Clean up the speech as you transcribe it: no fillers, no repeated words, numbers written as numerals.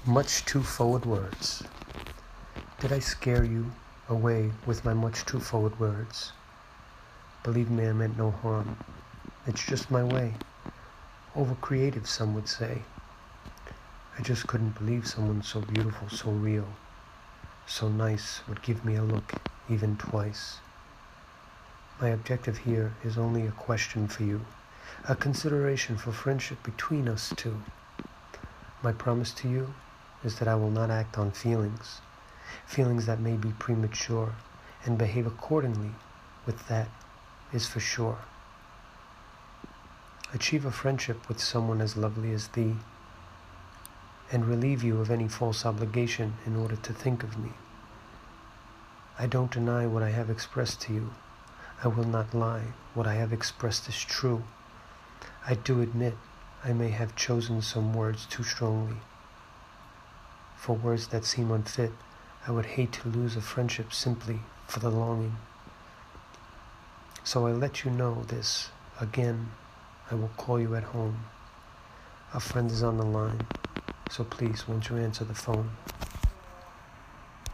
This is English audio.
Much too forward words. Did I scare you away with my much too forward words? Believe me, I meant no harm. It's just my way. Over creative, some would say. I just couldn't believe someone so beautiful, so real, so nice would give me a look even twice. My objective here is only a question for you, a consideration for friendship between us two. My promise to you is that I will not act on feelings that may be premature, and behave accordingly with that is for sure. Achieve a friendship with someone as lovely as thee, and relieve you of any false obligation in order to think of me. I don't deny what I have expressed to you. I will not lie. What I have expressed is true. I do admit I may have chosen some words too strongly. For words that seem unfit, I would hate to lose a friendship simply for the longing. So I let you know this. Again, I will call you at home. A friend is on the line, so please, won't you answer the phone?